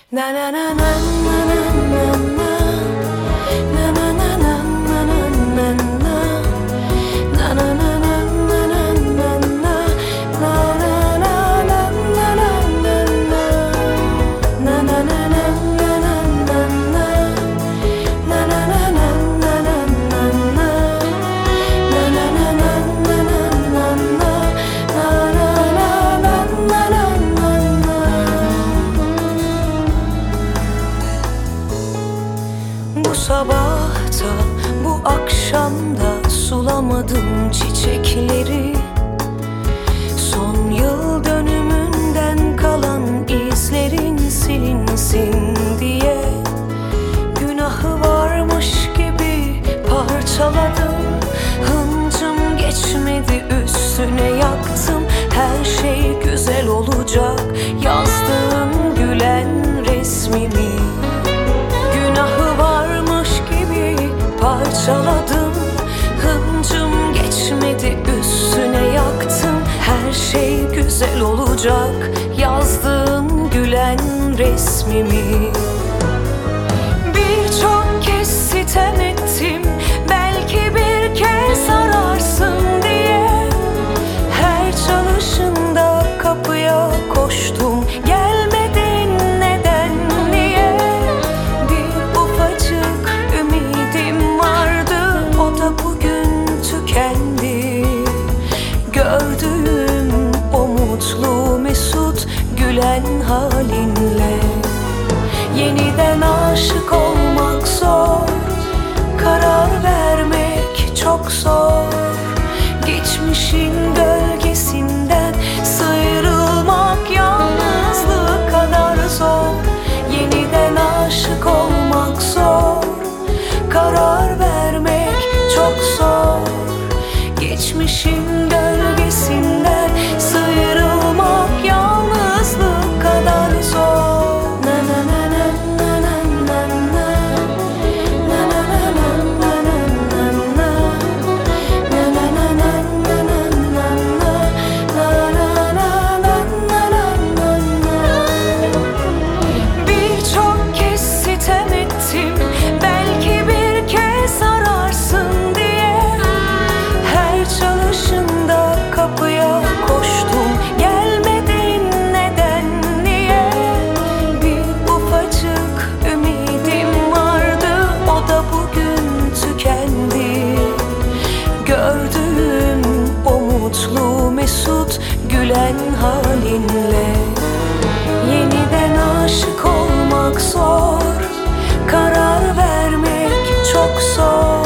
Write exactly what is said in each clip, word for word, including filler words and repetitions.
Na na na na na na na na. Na na na na na na na na. Na na na na na na na na. Na na na na na na na na. Na na na na na na na na. Na na na na na na na na. Na na na na na na na na. Na na na na na na na na. Bu sabahta, bu akşamda sulamadım çiçekleri. Son yıl dönümünden kalan izlerin silinsin diye. Günahı varmış gibi parçaladım. Hıncım geçmedi, üstüne yaktım. Her şey güzel olacak yazdığın gülen resmimi. Günahı varmış gibi parçaladım. Hıncım geçmedi, üstüne yaktım. Her şey güzel olacak yazdığım gülen resmimi. Birçok kez sitem ettim, belki bir kez ararsın diye. Her çalışında kapıya koştum, gelmedin neden, niye? Bir ufacık ümidim vardı, o da bugün tükendi. Gördüğüm o mutlu mesut gülen halinle. Yeniden aşık olmak zor, karar vermek çok zor. Geçmişin gölgesinden sıyrılmak yalnızlık kadar zor. Yeniden aşık olmak zor, karar vermek çok zor. Geçmişin gölgesinden sıyrılmak yalnızlık kadar zor. Na na na na na na na na. Na na na na na na na na. Na na na na na na na na. Na na na na na na na. Birçok kez sitem ettim, belki bir kez ararsın diye. Her çalışında kapıya koştum, gelmedin neden, niye? Bir ufacık ümidim vardı, o da bugün tükendi. Gördüğüm o mutlu mesut gülen halinle. Yeniden aşık olmak zor, karar vermek çok zor.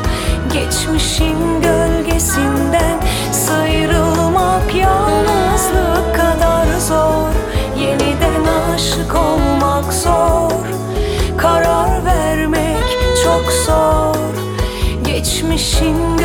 Geçmişin gölgesinden sıyrılmak yalnızlık kadar zor. Yeniden aşık olmak zor, karar vermek çok zor. Geçmişin